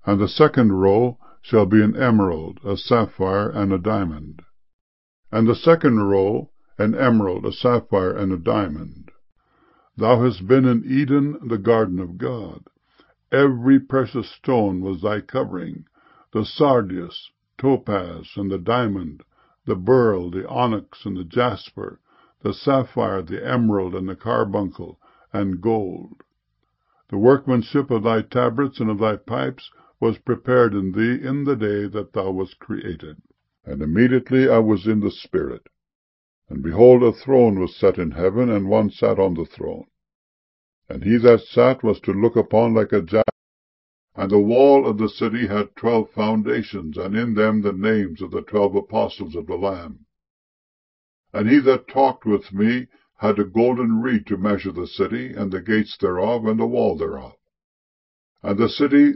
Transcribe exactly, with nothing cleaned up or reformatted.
And the second row shall be an emerald, a sapphire, and a diamond. And the second row an emerald, a sapphire, and a diamond. Thou hast been in Eden, the garden of God. Every precious stone was thy covering, the sardius, topaz, and the diamond, the beryl, the onyx, and the jasper, the sapphire, the emerald, and the carbuncle, and gold. The workmanship of thy tabrets and of thy pipes was prepared in thee in the day that thou wast created. And immediately I was in the Spirit. And behold, a throne was set in heaven, and one sat on the throne. And he that sat was to look upon like a jasper. And the wall of the city had twelve foundations, and in them the names of the twelve apostles of the Lamb. And he that talked with me had a golden reed to measure the city, and the gates thereof, and the wall thereof. And the city